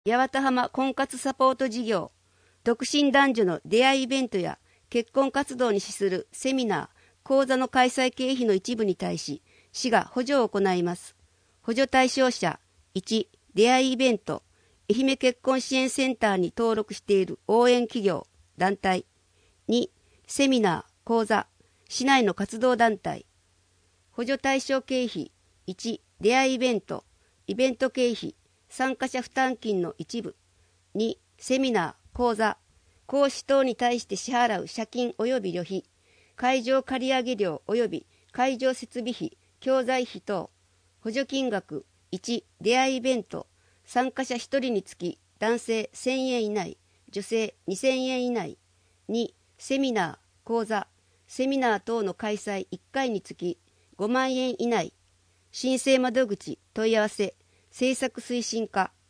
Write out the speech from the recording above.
八幡浜婚活サポート事業、独身男女の出会いイベントや結婚活動に資するセミナー、講座の開催経費の一部に対し、市が補助を行います。補助対象者、1、出会いイベント、愛媛結婚支援センターに登録している応援企業、団体。2、セミナー、講座、市内の活動団体。補助対象経費、1、出会いイベント、イベント経費、参加者負担金の一部。2、セミナー、講座、講師等に対して支払う謝金及び旅費、会場借上料及び会場設備費、教材費等。補助金額、1、出会いイベント、参加者1人につき男性1000円以内、女性2000円以内。2、セミナー、講座、セミナー等の開催1回につき5万円以内。申請窓口問い合わせ、政策推進課